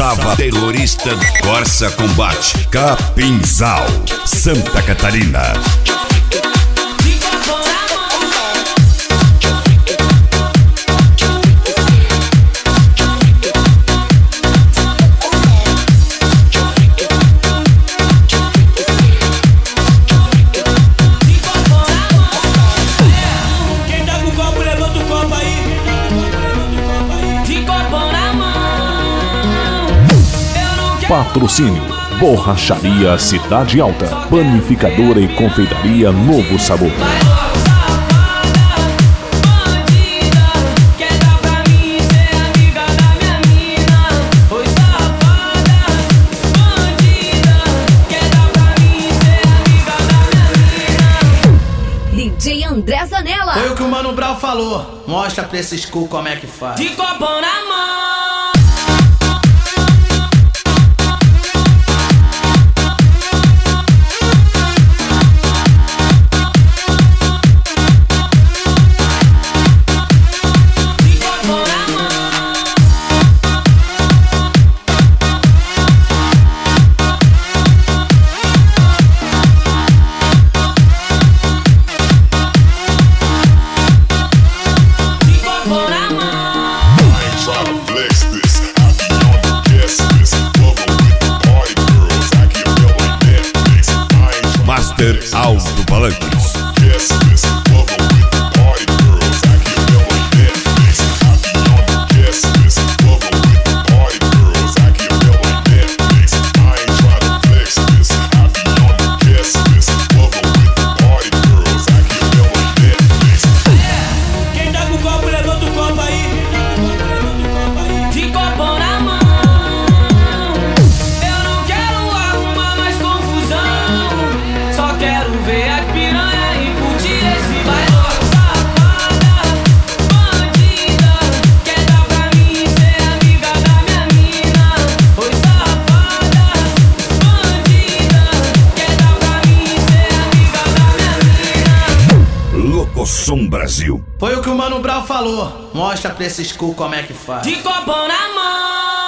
Brava terrorista Corsa Combate, Capinzal, Santa Catarina. Patrocínio: Borracharia Cidade Alta, Panificadora e Confeitaria Novo Sabor. DJ André Zanella. Foi o que o Mano Brown falou. Mostra pra esses cu como é que faz. De copão na mão. Master Aldo Palanques. Quem tá com copo, levanta o copo aí. De copão na mão. Eu não quero arrumar mais confusão. Só quero ver as piranha e curtir esse bailão. Safada, bandida, quer dar pra mim ser amiga da minha mina. Oi, safada, bandida, quer dar pra mim ser amiga da minha mina. Locosom Brasil. Foi o que o Mano Brown falou. Mostra pra esses cu como é que faz. De copão na mão.